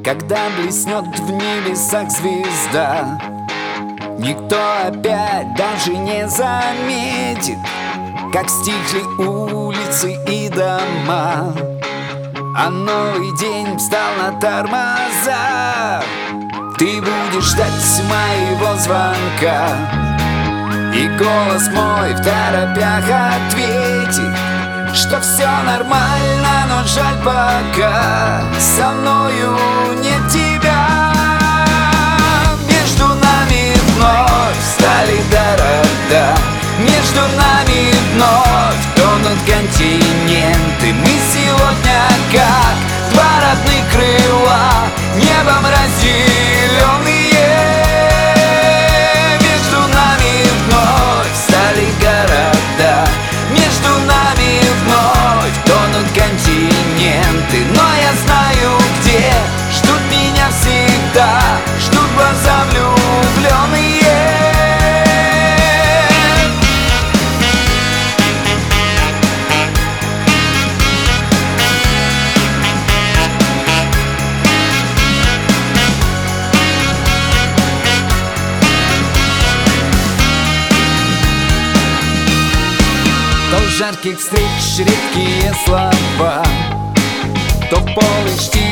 когда блеснет в небесах звезда, никто опять даже не заметит, как стихли улицы и дома, а новый день встал на тормоза. Ты будешь ждать моего звонка, и голос мой в торопях ответит, что все нормально, но жаль, пока со мною нет тебя. Между нами вновь стали города, между нами вновь тонут континенты. Мы сегодня как два родных крыла, небом разделенные. Между нами вновь стали города, между нами вновь тонут континенты. Но я знаю, где ждут меня всегда, ждут глаза влюбленные. То жарких встреч редкие слова, то полночь